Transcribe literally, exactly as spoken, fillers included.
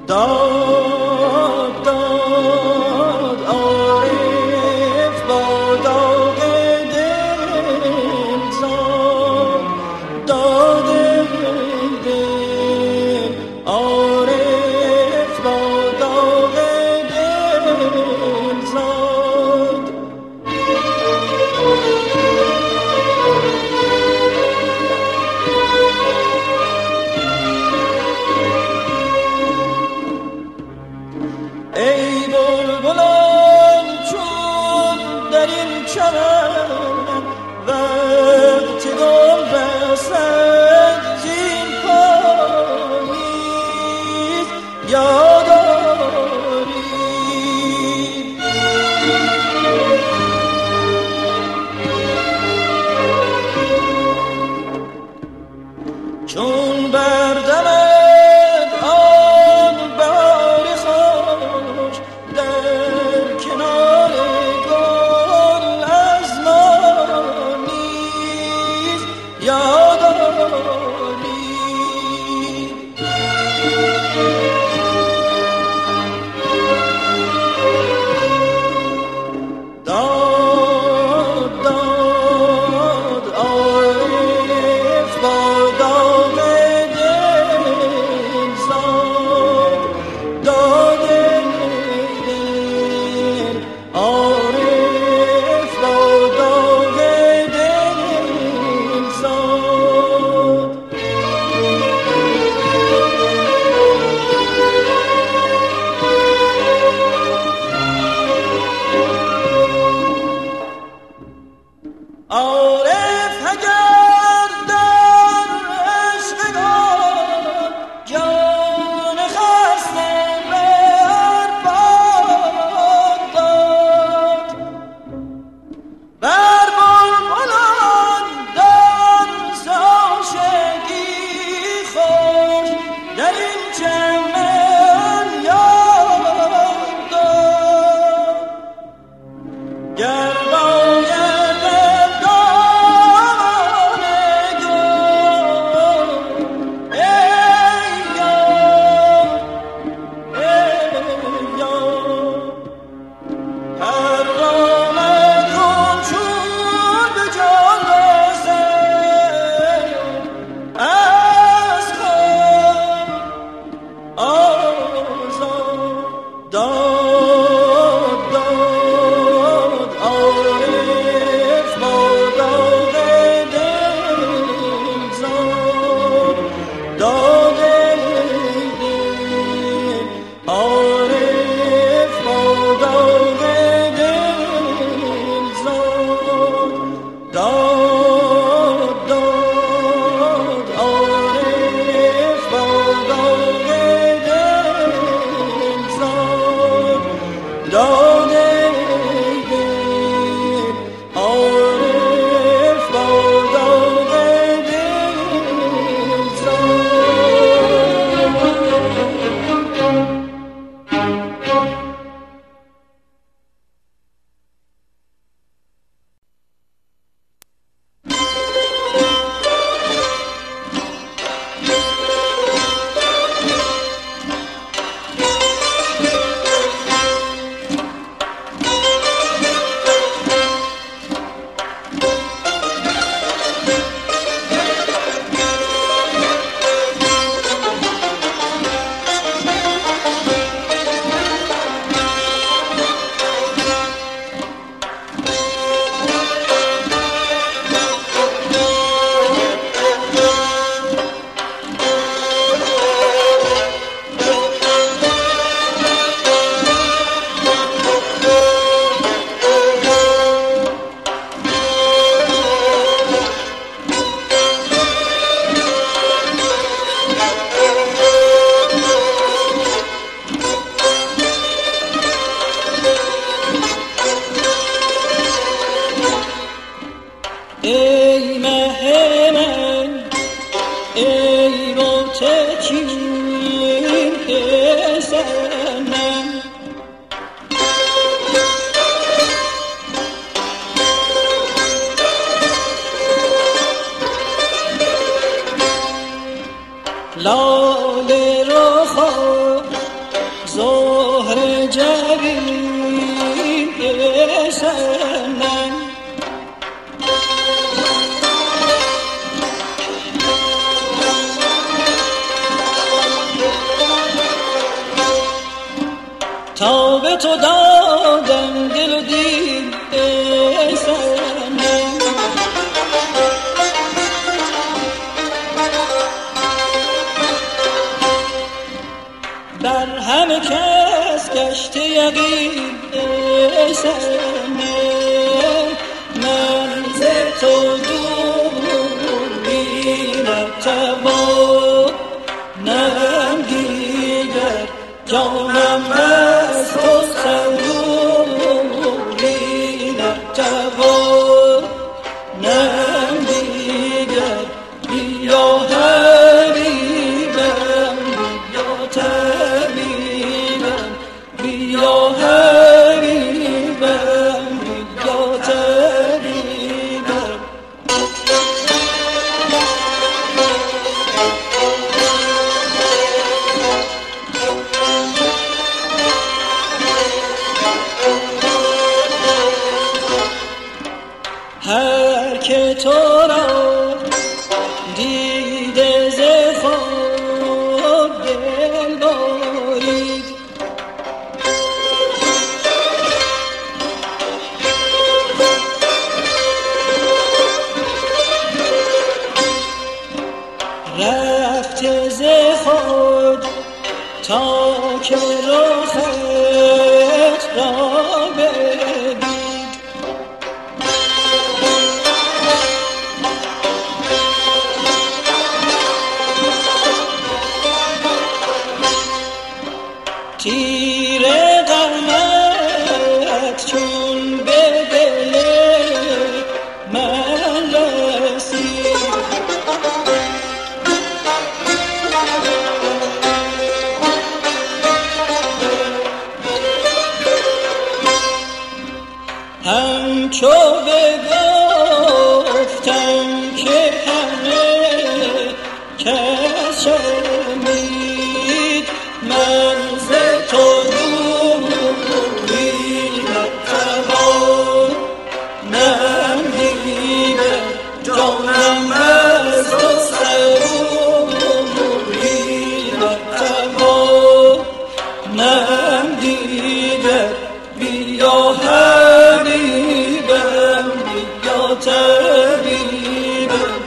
داد داد عارف با داغ دل زاد داد دل عارف با داغ دل زاد ای بلبلان چون در این چمن وقت گل رسد زین پاییز یاداری چون بردمد آن بهار خوش در کنار گل از ما نیز یاداری داد داد عارف با داغ دل زاد داد دل عارف با داغ دل زاد عارف اگر در عشق گل جان خسته بر باد داد بر بلبلان در عاشقی خوش در این چمن یاد داد گر باید دامان گل ای یار ای یار حرامت کن چون به جان رسد از خود آزاد داد داد عارف با داغ دل زاد داد دل عارف با داغ دل زاد داد داد عارف با داغ دل زاد داد دل عارف با داغ دل زاد ای مه من ای متکین پسرم لاله رخا جبین سنن تا به تو دادم دل و دین سنن بر همه کس گشته یقین سنن من ز تو دوری نتوانم دیگر جانم از تو صبوری نتوانم دیگر بیا حبیبم بیا طبیبم بیا حبیبم بیا طبیبم هر که تو را دیده ز خواب دل برید رفته ز خود تا که رخت را بدید تیر غمت چون به دل من رسید همچو بگفتم که همه کس شنید من ز تو دوری نتوانم دیگر جانم از تو صبوری نتوانم دیگر بیا حبیبم بیا طبیبم